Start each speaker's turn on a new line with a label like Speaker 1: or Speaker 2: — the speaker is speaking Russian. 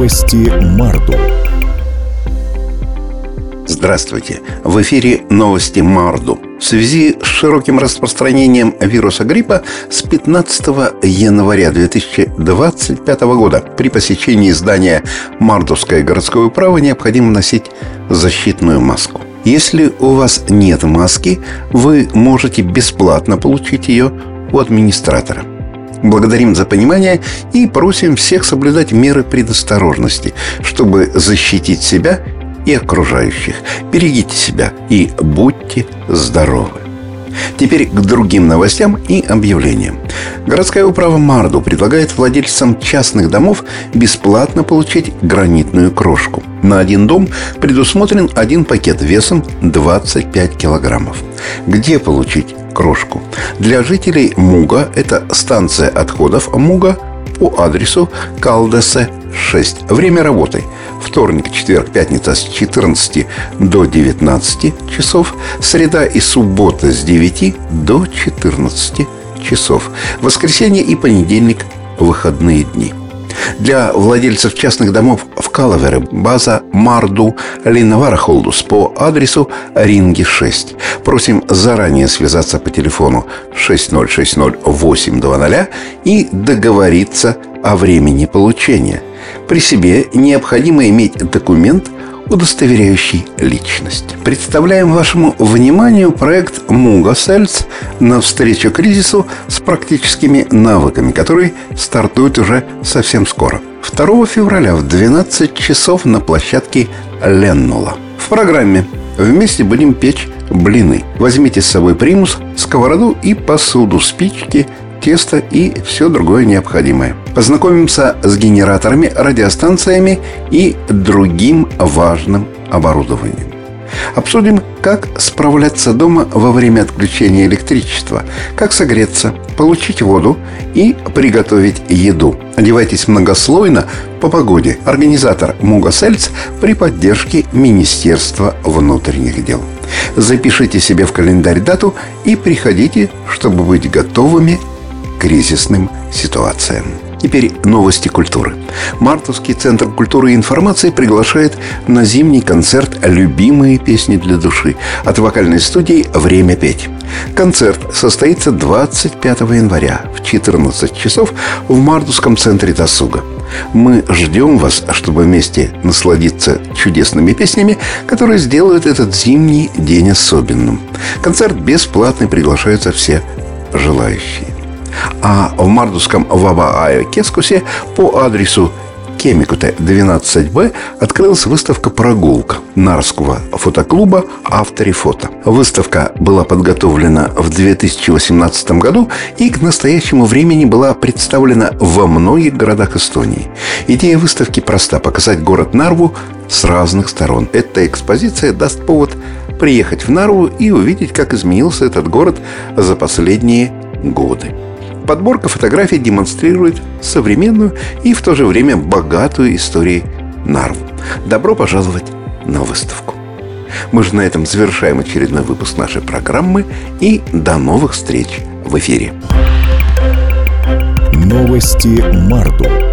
Speaker 1: Новости Марду.
Speaker 2: Здравствуйте! В эфире новости Марду. В связи с широким распространением вируса гриппа с 15 января 2025 года при посещении здания Мардовской городской управы необходимо носить защитную маску. Если у вас нет маски, вы можете бесплатно получить ее у администратора. Благодарим за понимание и просим всех соблюдать меры предосторожности, чтобы защитить себя и окружающих. Берегите себя и будьте здоровы. Теперь к другим новостям и объявлениям. Городская управа Марду предлагает владельцам частных домов бесплатно получить гранитную крошку. На один дом предусмотрен один пакет весом 25 килограммов. Где получить крошку? Для жителей Муга это станция отходов Муга по адресу Калдесе 6. Время работы: вторник, четверг, пятница с 14 до 19 часов, среда и суббота с 9 до 14 часов, воскресенье и понедельник – выходные дни. Для владельцев частных домов в Калавере база Марду Линавара Холдус по адресу Ринги 6. Просим заранее связаться по телефону 6060-820 и договориться о времени получения. При себе необходимо иметь документ, удостоверяющий личность. Представляем вашему вниманию проект Муга Сельц навстречу кризису с практическими навыками, который стартует уже совсем скоро. 2 февраля в 12 часов на площадке Леннула. В программе «Вместе будем печь блины». Возьмите с собой примус, сковороду и посуду, спички, тесто и все другое необходимое. Познакомимся с генераторами, радиостанциями и другим важным оборудованием. Обсудим, как справляться дома во время отключения электричества, как согреться, получить воду и приготовить еду. Одевайтесь многослойно по погоде. Организатор Муга Сельц при поддержке Министерства внутренних дел. Запишите себе в календарь дату и приходите, чтобы быть готовыми к кризисным ситуациям. Теперь новости культуры. Мартовский центр культуры и информации приглашает на зимний концерт «Любимые песни для души» от вокальной студии «Время петь». Концерт состоится 25 января в 14 часов в Мардовском центре досуга. Мы ждем вас, чтобы вместе насладиться чудесными песнями, которые сделают этот зимний день особенным. Концерт бесплатный, приглашаются все желающие. А в Мардовском Ваба-Айо Кескусе по адресу Кемикуте 12Б открылась выставка «Прогулка» Нарского фотоклуба «Авторефото». Выставка была подготовлена в 2018 году и к настоящему времени была представлена во многих городах Эстонии. Идея выставки проста – показать город Нарву с разных сторон. Эта экспозиция даст повод приехать в Нарву и увидеть, как изменился этот город за последние годы. Подборка фотографий демонстрирует современную и в то же время богатую историю Нарву. Добро пожаловать на выставку. Мы же на этом завершаем очередной выпуск нашей программы. И до новых встреч в эфире.
Speaker 1: Новости Марду.